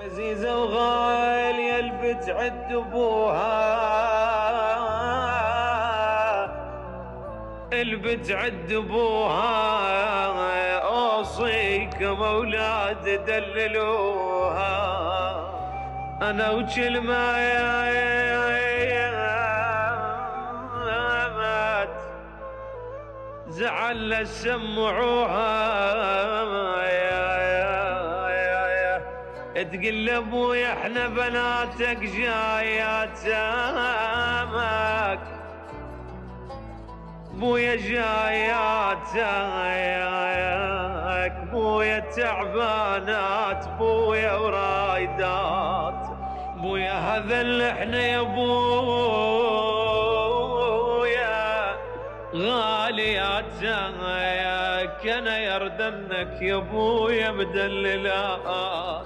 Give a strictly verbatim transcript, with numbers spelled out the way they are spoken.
عزيزة وغالية البت عد ابوها، البت عد ابوها، اوصيكم اولاد دللوها. انا وكلمة يا مات زعل سمعوها، تقول لابويا احنا بناتك جاياتك، بويا جاياتك، بويا تعبانات، بويا ورايدات، بويا هذا اللي احنا يا بويا غالياتك، انا يردنك يا بويا مدللات.